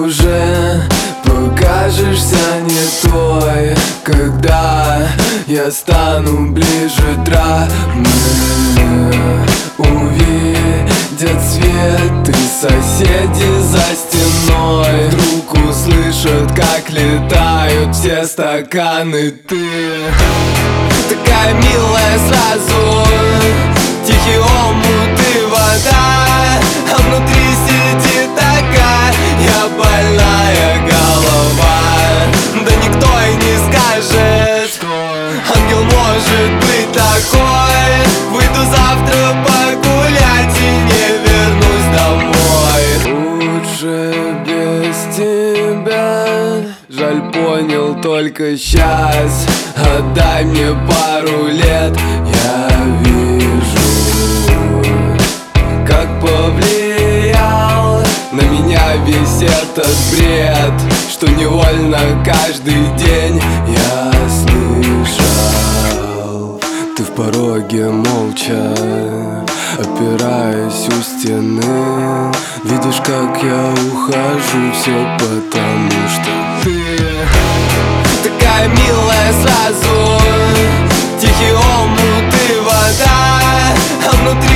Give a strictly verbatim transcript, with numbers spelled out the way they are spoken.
уже покажешься не той, когда я стану ближе. Травмы увидят свет, и соседи за стеной вдруг услышат, как летают все стаканы. Ты такая милая сразу, тихий омут и вода, а внутри сидит такая я больная голова. Да никто и не скажет, что ангел может быть такой. Выйду завтра погулять и не вернусь домой. Лучше без тебя, жаль, понял только сейчас. Отдай мне пару лет, я вижу, как повлиял на меня весь этот бред, что невольно каждый день я слышал. Ты в пороге молча, опираясь у стены, видишь, как я ухожу, все потому что ты такая милая сразу, тихий омут и вода, а внутри